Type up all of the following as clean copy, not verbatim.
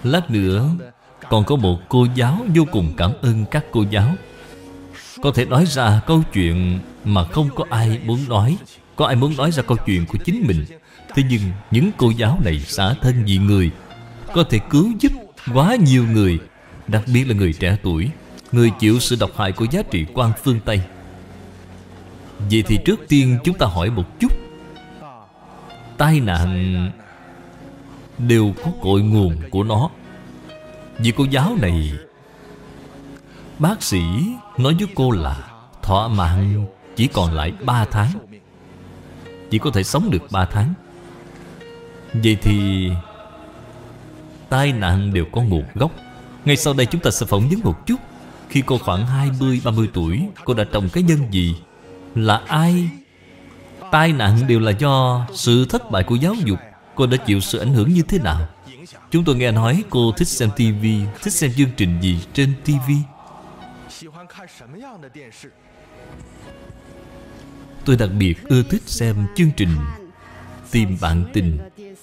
Lát nữa còn có một cô giáo vô cùng cảm ơn các cô giáo, có thể nói ra câu chuyện mà không có ai muốn nói. Có ai muốn nói ra câu chuyện của chính mình. Thế nhưng những cô giáo này xả thân vì người, có thể cứu giúp quá nhiều người, đặc biệt là người trẻ tuổi, người chịu sự độc hại của giá trị quan phương Tây. Vậy thì trước tiên chúng ta hỏi một chút, tai nạn đều có cội nguồn của nó. Vì cô giáo này, bác sĩ nói với cô là thọ mạng chỉ còn lại 3 tháng, chỉ có thể sống được 3 tháng. Vậy thì tai nạn đều có nguồn gốc. Ngay sau đây chúng ta sẽ phỏng vấn một chút. Khi cô khoảng 20-30 tuổi, cô đã trồng cái nhân gì? Là ai? Tai nạn đều là do sự thất bại của giáo dục. Cô đã chịu sự ảnh hưởng như thế nào? Chúng tôi nghe nói cô thích xem TV. Thích xem chương trình gì trên TV? Tôi đặc biệt ưa thích xem chương trình Tìm Bạn Tình.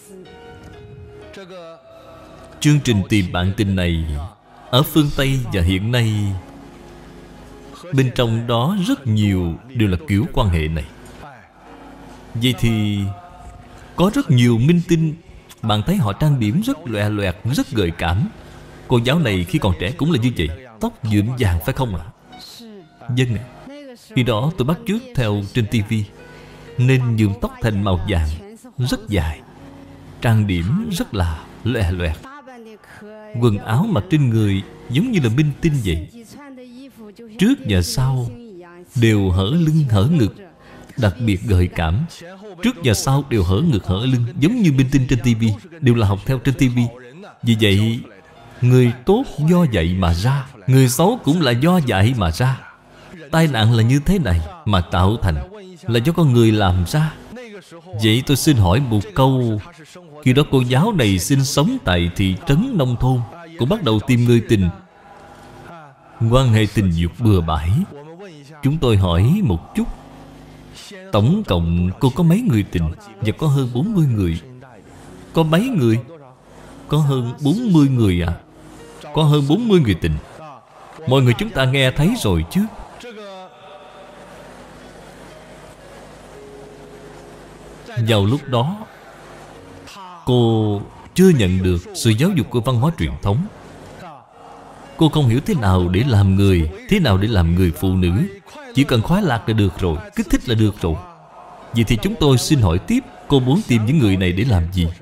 Chương trình Tìm Bạn Tình này ở phương Tây và hiện nay, bên trong đó rất nhiều đều là kiểu quan hệ này. Vậy thì có rất nhiều minh tinh, bạn thấy họ trang điểm rất loè loẹt, rất gợi cảm. Cô giáo này khi còn trẻ cũng là như vậy, tóc nhuộm vàng phải không ạ? Vâng ạ. Khi đó tôi bắt chước theo trên TV, nên nhuộm tóc thành màu vàng, rất dài, trang điểm rất là loè loẹt. Quần áo mặc trên người giống như là minh tinh vậy, trước và sau đều hở lưng hở ngực, đặc biệt gợi cảm. Trước và sau đều hở ngực hở lưng, giống như minh tinh trên TV, đều là học theo trên TV. Vì vậy, người tốt do vậy mà ra, người xấu cũng là do vậy mà ra. Tai nạn là như thế này mà tạo thành, là do con người làm ra. Vậy tôi xin hỏi một câu, khi đó cô giáo này sinh sống tại thị trấn nông thôn, cũng bắt đầu tìm người tình, quan hệ tình dục bừa bãi. Chúng tôi hỏi một chút, tổng cộng cô có mấy người tình? Và có hơn 40 người. Có mấy người? Có hơn 40 người à? Có hơn 40 người tình. Mọi người chúng ta nghe thấy rồi chứ? Vào lúc đó, cô chưa nhận được sự giáo dục của văn hóa truyền thống. Cô không hiểu thế nào để làm người, thế nào để làm người phụ nữ. Chỉ cần khoái lạc là được rồi, kích thích là được rồi. Vậy thì chúng tôi xin hỏi tiếp, cô muốn tìm những người này để làm gì?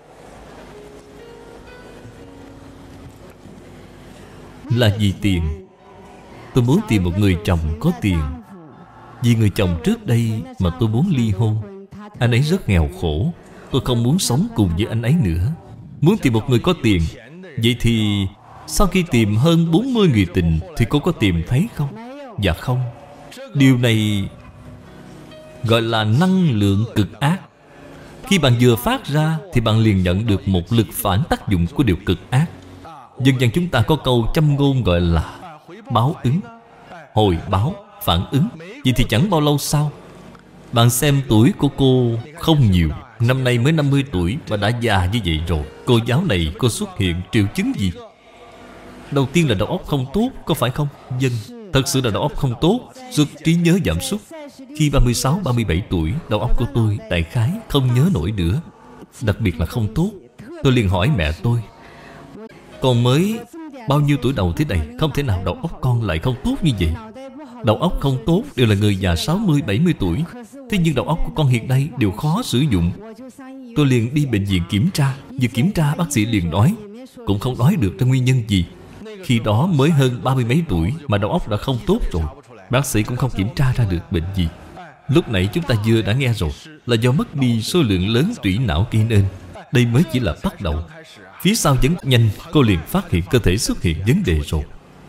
Là vì tiền. Tôi muốn tìm một người chồng có tiền. Vì người chồng trước đây mà tôi muốn ly hôn. Anh ấy rất nghèo khổ, tôi không muốn sống cùng với anh ấy nữa. Muốn tìm một người có tiền. Vậy thì sau khi tìm hơn 40 người tình thì cô có tìm thấy không? Dạ không. Điều này gọi là năng lượng cực ác. Khi bạn vừa phát ra thì bạn liền nhận được một lực phản tác dụng của điều cực ác. Dân gian chúng ta có câu châm ngôn gọi là báo ứng, hồi báo, phản ứng. Vậy thì chẳng bao lâu sau, bạn xem tuổi của cô không nhiều, năm nay mới 50 tuổi mà đã già như vậy rồi. Cô giáo này cô xuất hiện triệu chứng gì? Đầu tiên là đầu óc không tốt, có phải không? Vâng, thật sự là đầu óc không tốt, sức trí nhớ giảm sút. Khi 36, 37 tuổi, đầu óc của tôi đại khái không nhớ nổi nữa. Đặc biệt là không tốt. Tôi liền hỏi mẹ tôi, con mới bao nhiêu tuổi đầu thế này, không thể nào đầu óc con lại không tốt như vậy. Đầu óc không tốt đều là người già 60, 70 tuổi. Thế nhưng đầu óc của con hiện nay đều khó sử dụng. Tôi liền đi bệnh viện kiểm tra. Vừa kiểm tra bác sĩ liền nói, cũng không nói được ra nguyên nhân gì. Khi đó mới hơn 30 mấy tuổi mà đầu óc đã không tốt rồi. Bác sĩ cũng không kiểm tra ra được bệnh gì. Lúc nãy chúng ta vừa đã nghe rồi, là do mất đi số lượng lớn tủy não gây nên. Đây mới chỉ là bắt đầu. Phía sau vẫn nhanh, cô liền phát hiện cơ thể xuất hiện vấn đề rồi.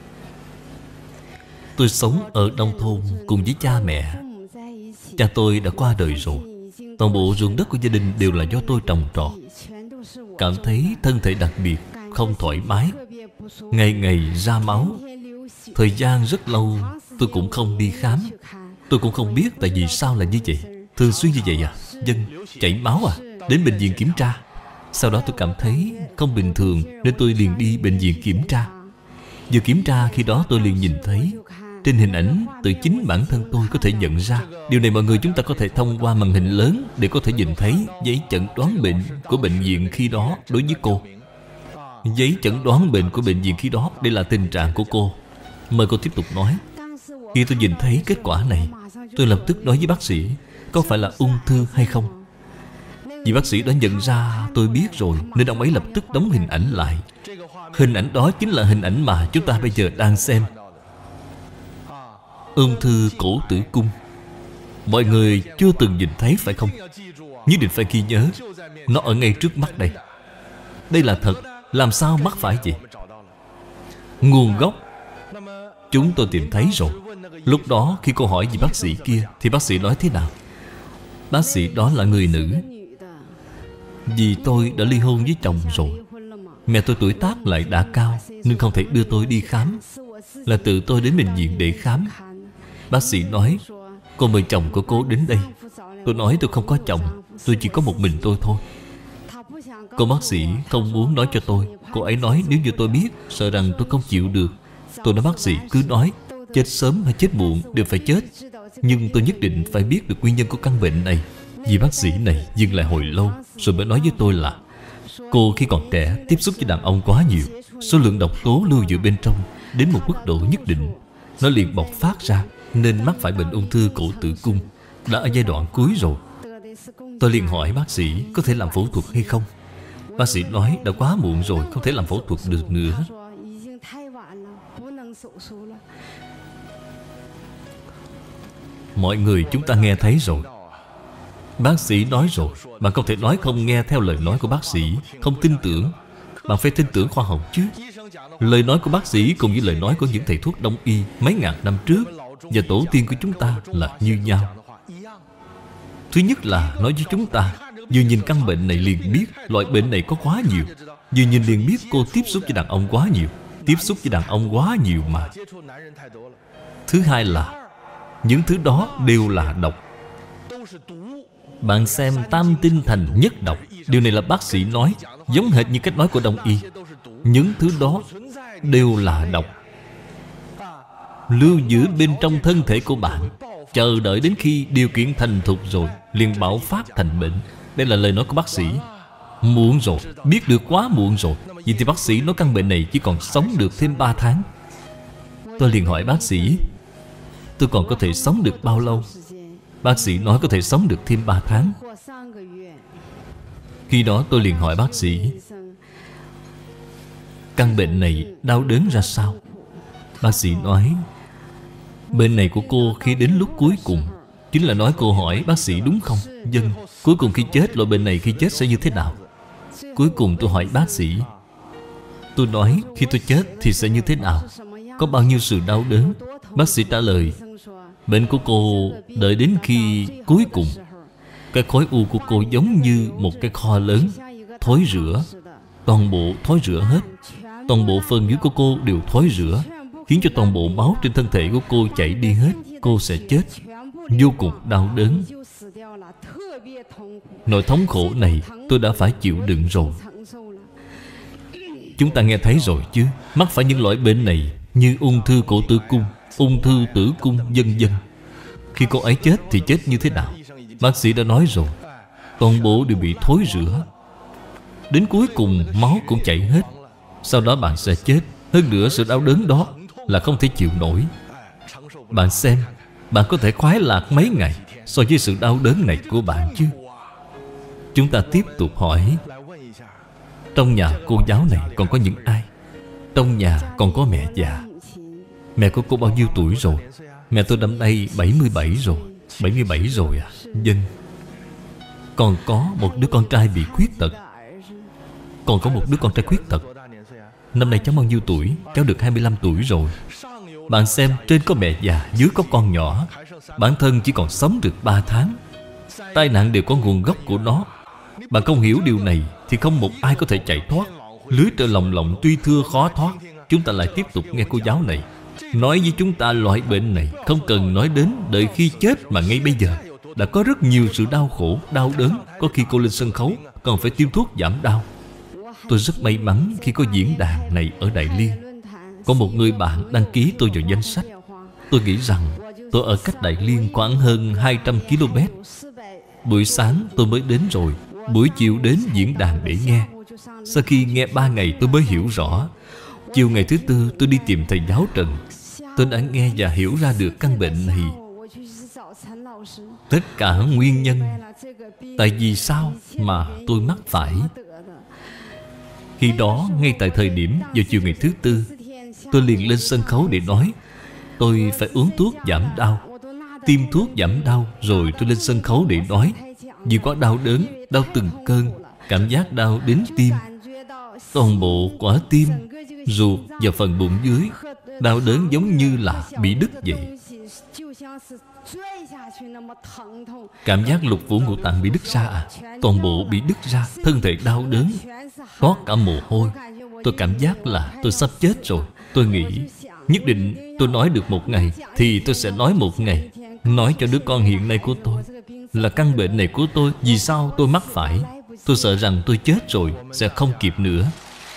Tôi sống ở nông thôn cùng với cha mẹ. Cha tôi đã qua đời rồi. Toàn bộ ruộng đất của gia đình đều là do tôi trồng trọt. Cảm thấy thân thể đặc biệt không thoải mái, ngày ngày ra máu. Thời gian rất lâu tôi cũng không đi khám. Tôi cũng không biết tại vì sao là như vậy. Thường xuyên như vậy à? Dân chảy máu à? Đến bệnh viện kiểm tra, Sau đó tôi cảm thấy không bình thường, nên tôi liền đi bệnh viện kiểm tra. Vừa kiểm tra, khi đó tôi liền nhìn thấy trên hình ảnh, từ chính bản thân tôi có thể nhận ra. Điều này mọi người chúng ta có thể thông qua màn hình lớn để có thể nhìn thấy giấy chẩn đoán bệnh của bệnh viện khi đó đối với cô. Giấy chẩn đoán bệnh của bệnh viện khi đó, đây là tình trạng của cô. Mời cô tiếp tục nói. Khi tôi nhìn thấy kết quả này, tôi lập tức nói với bác sĩ, có phải là ung thư hay không? Vì bác sĩ đã nhận ra tôi biết rồi, nên ông ấy lập tức đóng hình ảnh lại. Hình ảnh đó chính là hình ảnh mà chúng ta bây giờ đang xem. Ung thư cổ tử cung. Mọi người chưa từng nhìn thấy phải không? Nhất định phải ghi nhớ, nó ở ngay trước mắt đây. Đây là thật, làm sao mắc phải vậy? Nguồn gốc chúng tôi tìm thấy rồi. Lúc đó khi cô hỏi về bác sĩ kia, thì bác sĩ nói thế nào? Bác sĩ đó là người nữ. Vì tôi đã ly hôn với chồng rồi, mẹ tôi tuổi tác lại đã cao, nên không thể đưa tôi đi khám, là tự tôi đến bệnh viện để khám. Bác sĩ nói, cô mời chồng của cô đến đây. Tôi nói tôi không có chồng, tôi chỉ có một mình tôi thôi. Cô bác sĩ không muốn nói cho tôi. Cô ấy nói nếu như tôi biết, sợ rằng tôi không chịu được. Tôi nói bác sĩ cứ nói, chết sớm hay chết muộn đều phải chết, nhưng tôi nhất định phải biết được nguyên nhân của căn bệnh này. Vì bác sĩ này dừng lại hồi lâu, rồi mới nói với tôi là cô khi còn trẻ tiếp xúc với đàn ông quá nhiều, số lượng độc tố lưu giữ bên trong đến một mức độ nhất định, nó liền bộc phát ra, nên mắc phải bệnh ung thư cổ tử cung. Đã ở giai đoạn cuối rồi. Tôi liền hỏi bác sĩ có thể làm phẫu thuật hay không. Bác sĩ nói đã quá muộn rồi, không thể làm phẫu thuật được nữa. Mọi người chúng ta nghe thấy rồi. Bác sĩ nói rồi, bạn không thể nói không nghe theo lời nói của bác sĩ, không tin tưởng. Bạn phải tin tưởng khoa học chứ. Lời nói của bác sĩ cùng với lời nói của những thầy thuốc đông y mấy ngàn năm trước và tổ tiên của chúng ta là như nhau. Thứ nhất là nói với chúng ta, vừa nhìn căn bệnh này liền biết loại bệnh này có quá nhiều. Vừa nhìn liền biết cô tiếp xúc với đàn ông quá nhiều. Tiếp xúc với đàn ông quá nhiều mà. Thứ hai là những thứ đó đều là độc. Bạn xem Tam Tinh Thành Nhất Độc. Điều này là bác sĩ nói, giống hệt như cách nói của đông y. Những thứ đó đều là độc, lưu giữ bên trong thân thể của bạn, chờ đợi đến khi điều kiện thành thục rồi liền bạo phát thành bệnh. Đây là lời nói của bác sĩ. Muộn rồi, biết được quá muộn rồi. Vì thì bác sĩ nói căn bệnh này chỉ còn sống được thêm 3 tháng. Tôi liền hỏi bác sĩ, tôi còn có thể sống được bao lâu? Bác sĩ nói có thể sống được thêm 3 tháng. Khi đó tôi liền hỏi bác sĩ, căn bệnh này đau đớn ra sao? Bác sĩ nói, bệnh này của cô khi đến lúc cuối cùng, chính là nói cô hỏi bác sĩ đúng không? Vâng. Cuối cùng khi chết, loại bệnh này khi chết sẽ như thế nào? Cuối cùng tôi hỏi bác sĩ, tôi nói khi tôi chết thì sẽ như thế nào? Có bao nhiêu sự đau đớn? Bác sĩ trả lời, bệnh của cô đợi đến khi cuối cùng, cái khối u của cô giống như một cái kho lớn, thối rữa. Toàn bộ thối rữa hết. Toàn bộ phần dưới của cô đều thối rữa, khiến cho toàn bộ máu trên thân thể của cô chảy đi hết. Cô sẽ chết. Vô cùng đau đớn. Nỗi thống khổ này tôi đã phải chịu đựng rồi. Chúng ta nghe thấy rồi chứ? Mắc phải những loại bệnh này như ung thư cổ tử cung, ung thư tử cung, vân vân. Khi cô ấy chết thì chết như thế nào? Bác sĩ đã nói rồi, toàn bộ đều bị thối rữa, đến cuối cùng máu cũng chảy hết. Sau đó bạn sẽ chết. Hơn nữa sự đau đớn đó là không thể chịu nổi. Bạn xem, bạn có thể khoái lạc mấy ngày so với sự đau đớn này của bạn chứ. Chúng ta tiếp tục hỏi, trong nhà cô giáo này còn có những ai? Trong nhà còn có mẹ già. Mẹ của cô bao nhiêu tuổi rồi? Mẹ tôi năm nay 77 rồi. 77 rồi à? Vâng. Còn có một đứa con trai bị khuyết tật. Còn có một đứa con trai khuyết tật. Năm nay cháu bao nhiêu tuổi? Cháu được 25 tuổi rồi. Bạn xem, trên có mẹ già, dưới có con nhỏ. Bản thân chỉ còn sống được 3 tháng. Tai nạn đều có nguồn gốc của nó. Bạn không hiểu điều này thì không một ai có thể chạy thoát. Lưới tơ lồng lộng tuy thưa khó thoát. Chúng ta lại tiếp tục nghe cô giáo này nói với chúng ta loại bệnh này không cần nói đến đợi khi chết mà ngay bây giờ. đã có rất nhiều sự đau khổ, đau đớn. Có khi cô lên sân khấu còn phải tiêm thuốc giảm đau. Tôi rất may mắn khi có diễn đàn này ở Đại Liên. Có một người bạn đăng ký tôi vào danh sách. Tôi nghĩ rằng tôi ở cách Đại Liên khoảng hơn 200 km. Buổi sáng tôi mới đến rồi, buổi chiều đến diễn đàn để nghe. Sau khi nghe 3 ngày tôi mới hiểu rõ. Chiều ngày thứ tư tôi đi tìm thầy giáo Trần. Tôi đã nghe và hiểu ra được căn bệnh này. Tất cả nguyên nhân tại vì sao mà tôi mắc phải. Khi đó, ngay tại thời điểm vào chiều ngày thứ tư, tôi liền lên sân khấu để nói tôi phải uống thuốc giảm đau, tiêm thuốc giảm đau. Rồi tôi lên sân khấu để nói. Vì quá đau đớn, đau từng cơn, cảm giác đau đến tim. Toàn bộ quả tim, ruột và phần bụng dưới đau đớn giống như là bị đứt vậy. Cảm giác lục phủ ngũ tạng bị đứt ra toàn bộ bị đứt ra. Thân thể đau đớn, toát cả mồ hôi. Tôi cảm giác là tôi sắp chết rồi. Tôi nghĩ nhất định tôi nói được một ngày thì tôi sẽ nói một ngày. Nói cho đứa con hiện nay của tôi là căn bệnh này của tôi, vì sao tôi mắc phải. Tôi sợ rằng tôi chết rồi sẽ không kịp nữa.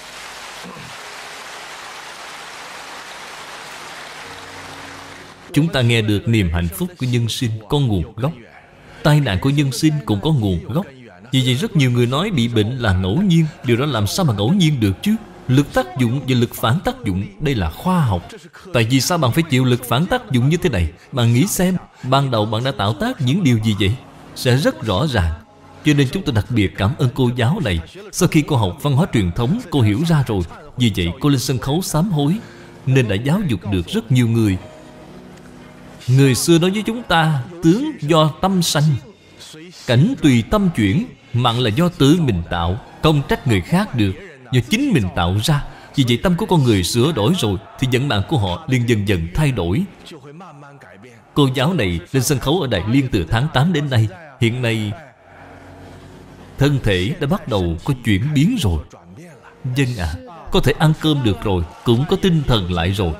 Chúng ta nghe được niềm hạnh phúc của nhân sinh có nguồn gốc. Tai nạn của nhân sinh cũng có nguồn gốc. Vì vậy rất nhiều người nói bị bệnh là ngẫu nhiên. Điều đó làm sao mà ngẫu nhiên được chứ? Lực tác dụng và lực phản tác dụng, đây là khoa học. Tại vì sao bạn phải chịu lực phản tác dụng như thế này? Bạn nghĩ xem, ban đầu bạn đã tạo tác những điều gì vậy? Sẽ rất rõ ràng. Cho nên chúng tôi đặc biệt cảm ơn cô giáo này. Sau khi cô học văn hóa truyền thống, cô hiểu ra rồi. Vì vậy cô lên sân khấu sám hối, nên đã giáo dục được rất nhiều người. Người xưa nói với chúng ta, tướng do tâm sanh, cảnh tùy tâm chuyển. Mạng là do tự mình tạo, không trách người khác được, do chính mình tạo ra. Vì vậy tâm của con người sửa đổi rồi thì vận mạng của họ liền dần dần thay đổi. Cô giáo này lên sân khấu ở Đại Liên từ tháng 8 đến nay. Hiện nay thân thể đã bắt đầu có chuyển biến rồi. Dân có thể ăn cơm được rồi, cũng có tinh thần lại rồi.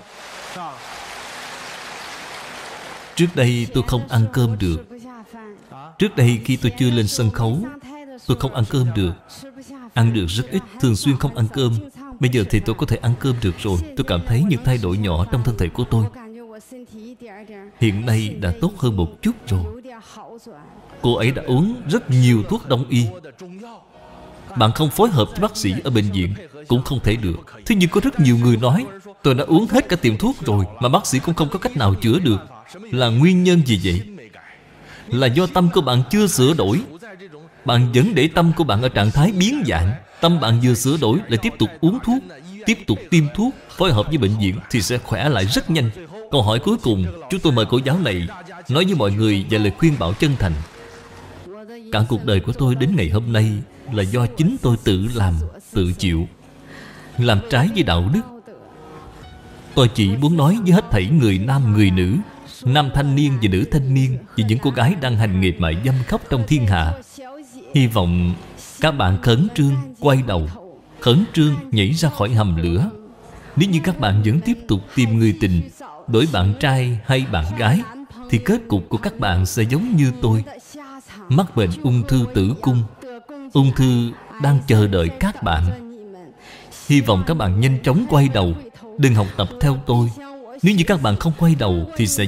Trước đây tôi không ăn cơm được. Trước đây khi tôi chưa lên sân khấu, tôi không ăn cơm được. Ăn được rất ít, thường xuyên không ăn cơm. Bây giờ thì tôi có thể ăn cơm được rồi. Tôi cảm thấy những thay đổi nhỏ trong thân thể của tôi hiện nay đã tốt hơn một chút rồi. Cô ấy đã uống rất nhiều thuốc đông y. Bạn không phối hợp với bác sĩ ở bệnh viện cũng không thể được. Thế nhưng có rất nhiều người nói tôi đã uống hết cả tiệm thuốc rồi mà bác sĩ cũng không có cách nào chữa được. Là nguyên nhân gì vậy? Là do tâm của bạn chưa sửa đổi. Bạn vẫn để tâm của bạn ở trạng thái biến dạng. Tâm bạn vừa sửa đổi lại tiếp tục uống thuốc, tiếp tục tiêm thuốc, phối hợp với bệnh viện thì sẽ khỏe lại rất nhanh. Câu hỏi cuối cùng, chúng tôi mời cô giáo này nói với mọi người và lời khuyên bảo chân thành. Cả cuộc đời của tôi đến ngày hôm nay là do chính tôi tự làm, tự chịu, làm trái với đạo đức. Tôi chỉ muốn nói với hết thảy người nam người nữ, nam thanh niên và nữ thanh niên, và những cô gái đang hành nghề mại dâm khắp trong thiên hạ. Hy vọng các bạn khẩn trương quay đầu, khẩn trương nhảy ra khỏi hầm lửa. Nếu như các bạn vẫn tiếp tục tìm người tình, đổi bạn trai hay bạn gái, thì kết cục của các bạn sẽ giống như tôi, mắc bệnh ung thư tử cung. Ung thư đang chờ đợi các bạn. Hy vọng các bạn nhanh chóng quay đầu, đừng học tập theo tôi. Nếu như các bạn không quay đầu thì sẽ